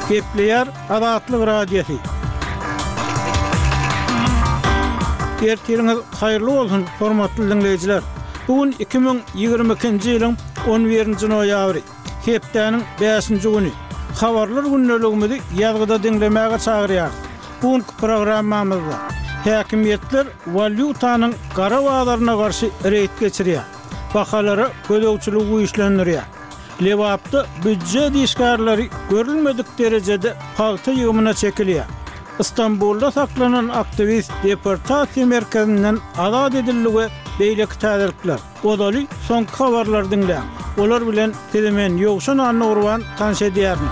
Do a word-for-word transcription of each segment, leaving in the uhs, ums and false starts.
Gepleyer Azatlyk Radiosu. Ertiriniz hayırlı olsun hormatly dinleyijiler. Bugün iki bin ýygrimi ikinji ýylyň on birinji noýabry, hepdeniň beşinji güni. Habarlar günneligimizi ýazgyda dinlemäge çagyrýar. Bugünkü programmamyzda häkimetler valyutanyň gara wagtlaryna garşy reýt geçirýär. Bahalary gödöwçilik güýçlendirýär. Lewapda büdjet işgärleri görülmedik derejede palta ýygymyna çekilýär. İstanbulda saklanan aktivist deportasiýa merkezinden azat ediligi beýleki täzelikler. Odaly soňky habarlar dinleýän. Olar bilen tezemen ýogşan anny urwan tanşa edýärmi?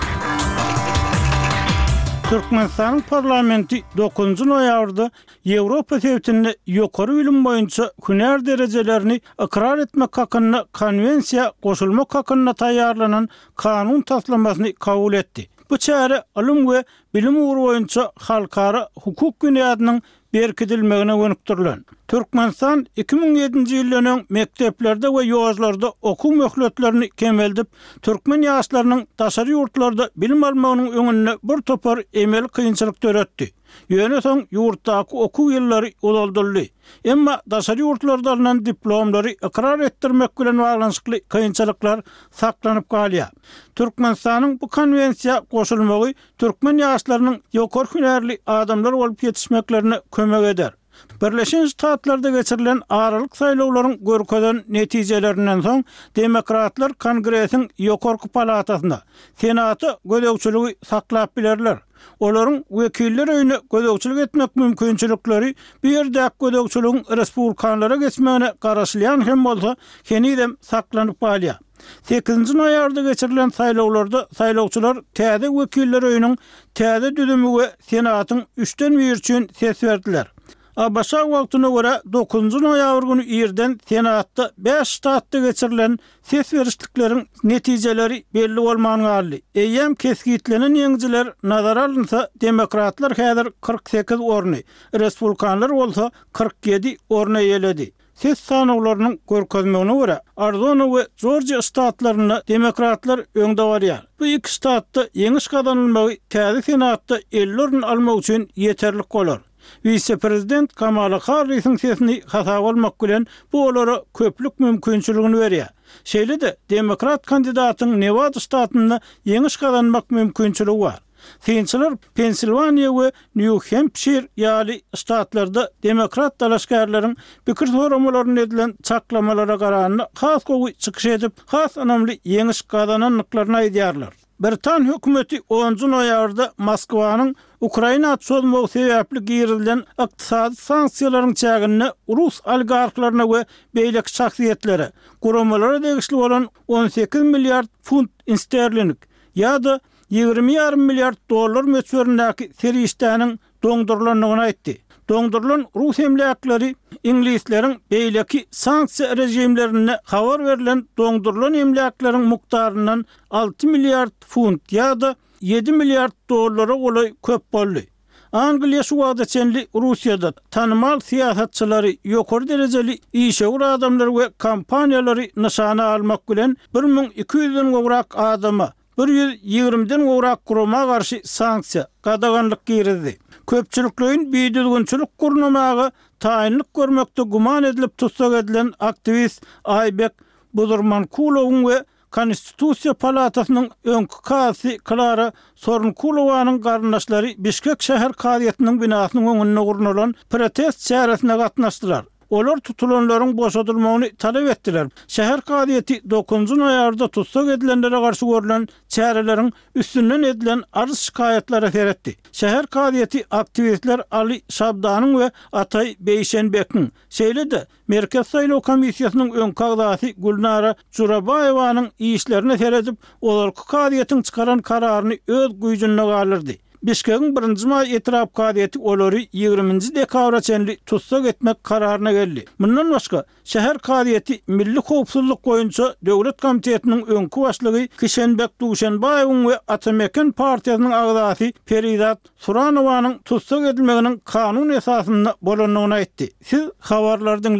Türkmenistanyň parlamenti dokuzunji noýabrda Ýewropa Sewwetinde ýokary bilim boýunça hünär derejelerini ikrar etmek hakyna konwensiýa goşulmak hakyna taýýarlanan kanun taslamasyny kabul etdi. Bu çäre ilim we bilim ugrü boýunça halkara hukuk günädiniň berkidilmegine gönükdirilen. Türkmenistan iki bin ýedinji ýylyň mekteplerde we ýozlarda okuw möhletlerini kemeldip, türkmen ýaşlarynyň daşary ýurtlarda bilim almagynyň öňüne bir topar emel kynçylyk töretdi. Ýöne soň ýurtdaky okuw ýyllary uzaldyldy. Emma daşary ýurtlardan diplomlary ikrar etdirmek bilen baglanyşykly kynçylyklar saklanyp galýar. Türkmenistanyň bu konwensiýa goşulmagy türkmen ýaşlarynyň ýokary hünärli adamlar bolup ýetişmeklerine kömek eder. Birleşen Ştatlarda geçirilen aralyk saýlawlaryň görkezden netijelerinden soň Demokratlar Kongresiň ýokarky palatasyna Senaty gödöwçiligi saklap bilerler. Olaryň wekiller öýüne gödöwçilik etmek mümkinçilikleri bir ýerde gödöwçiligiň respublikanlara geçmegine garaşlyan hem bolsa henidem saklanyp galýar. sekizinji noýabrda geçirilen saýlawlarda saýlawçylar täze wekiller öýüniň täze düzümi we Senatyň üçden bir üçin ses berdiler. Abaşa wagtyna görä dokuzunji noýabr güni ýerden Senatda beş ştatda geçirilen ses berişlikleriň netijeleri belli bolmanyny aldy. Eýem keskitlenen ýeňjiler nazar alynsa, Demokratlar häzir kırk sekiz orny, Respublikanlar bolsa kırk ýedi orny ýeledi. Ses sanawlarynyň görkezmegine görä Arizona we Georgia ştatlaryna Demokratlar öňde barýar. Bu iki ştatda ýeňiş kazanylmagy täze Senatda elli orn almak üçin ýeterlik bolar. Vice-prezident Kamala Harris'in sesini hasap almak bilen bu olara köplük mümkinçiligini berýär. Şeýle-de Demokrat kandidatyň Nevada ştatynda ýeňiş kazanmak mümkinçiligi bar. Seýinçiler Pensilvaniya we New Hampshire ýaly ştatlarda Demokrat dalaşgarlaryň pikir soramalaryny edilen çaklamalara garanyny has gowy çykyş edip, has önemli ýeňiş kazananlyklaryny aýdýarlar. Britan hökümeti onunji noýabrda Moskwanyň Ukraina çözmegi sebäpli girilen ykdysady sanksiýalaryň çägini Rus oligarklaryna we beýleki şahsiýetlere, guramalara degişli bolan on sekiz milliard funt sterling ýa-da ýygrimi ýarym milliard dollar möçberindäki serişdäniň doňdurulanyny aýtdy. Doňdurulan Rus emlakları İngilisleriň beýleki sanksiýa rejimlerine habar verilen doňdurulan emlaklaryň mukdaryndan altı milliard funt ýa-da yedi milliard dollara golay köp boldy. Angliýa şu wagtda çenli Russiýada tanymal siýasatçylary ýokary derejeli işe ura adamlar we kampaniýalary nyşana almak bilen bir min iki ýüzden gowrak adama bir ýüz ýygrimiden gowrak gurama garşy sanksiýa gadaganlyk girdi. Köpçüliklerin biýdilgünçilik gurnamagy taýinlik görmekde guman edilip tutsak edilen aktivist Aybek Budurmankulowyň we Konstitusiýa palatasynyň öňkü kasy Klara Sorunkulowanyň garyndaşlary Bişkek şäher kadyýatynyň binasynyň öňünde gurnulan protest çäresine gatnaşdylar. Olar tutulanlaryň boşadylmagyny talep etdiler. Şäher kadyýaty dokuzunji noýabrda tutsak edilenlere garşy görülen çäreleriň üstünden edilen arz şikayetlere seretdi. Şäher kadyýaty aktivistler Ali Şabdanyň we Atay Beýşenbekiň, şeýle-de Merkez Saýlaw Komissiýasynyň öňkü agdasy Gulnara Jurabaýewanyň işlerine seredip, olarky kadyýatyň çykaran kararyny öz güýjünde galyrdy. Bişkekiň birinji may etiraf kadyýaty olary ýygrimiňji dekabra çenli tutsak etmek kararyna geldi. Mundan başga şäher kadyýaty milli howpsuzlyk boýunça döwlet komitetiniň öňkü başlygy Kişenbek Duşanbaýewiň we Atameken partiýasynyň agdasy Peridat Suranowanyň tutsak edilmeginiň kanun esasyna bolanyny aýtdy. Siz habarlardan